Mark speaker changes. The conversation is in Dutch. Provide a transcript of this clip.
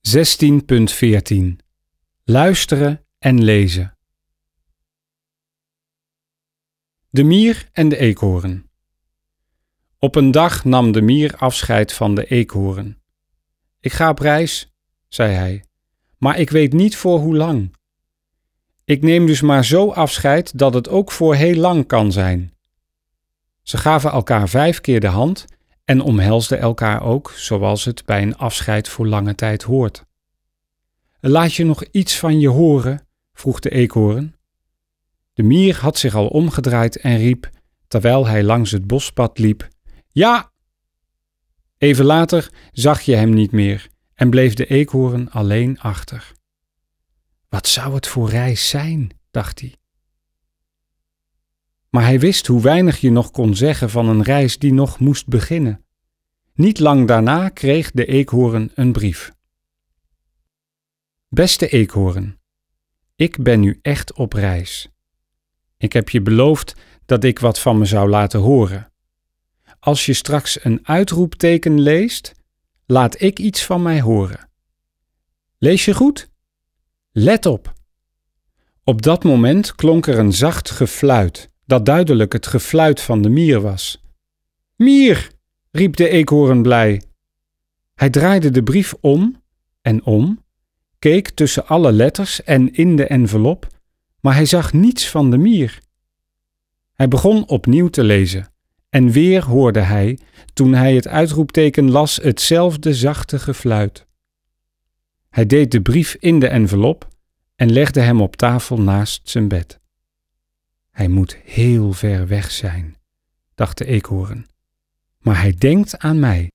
Speaker 1: 16.14 Luisteren en lezen. De mier en de eekhoorn. Op een dag nam de mier afscheid van de eekhoorn. Ik ga op reis, zei hij, maar ik weet niet voor hoe lang. Ik neem dus maar zo afscheid dat het ook voor heel lang kan zijn. Ze gaven elkaar 5 keer de hand en omhelsden elkaar ook, zoals het bij een afscheid voor lange tijd hoort. Laat je nog iets van je horen? Vroeg de eekhoorn. De mier had zich al omgedraaid en riep, terwijl hij langs het bospad liep, ja! Even later zag je hem niet meer en bleef de eekhoorn alleen achter. Wat zou het voor reis zijn, dacht hij. Maar hij wist hoe weinig je nog kon zeggen van een reis die nog moest beginnen. Niet lang daarna kreeg de eekhoorn een brief. Beste eekhoorn, ik ben nu echt op reis. Ik heb je beloofd dat ik wat van me zou laten horen. Als je straks een uitroepteken leest, laat ik iets van mij horen. Lees je goed? Let op! Op dat moment klonk er een zacht gefluit, dat duidelijk het gefluit van de mier was. Mier! Riep de eekhoorn blij. Hij draaide de brief om en om, keek tussen alle letters en in de envelop, maar hij zag niets van de mier. Hij begon opnieuw te lezen en weer hoorde hij, toen hij het uitroepteken las, hetzelfde zachte gefluit. Hij deed de brief in de envelop en legde hem op tafel naast zijn bed. Hij moet heel ver weg zijn, dacht de eekhoorn, maar hij denkt aan mij.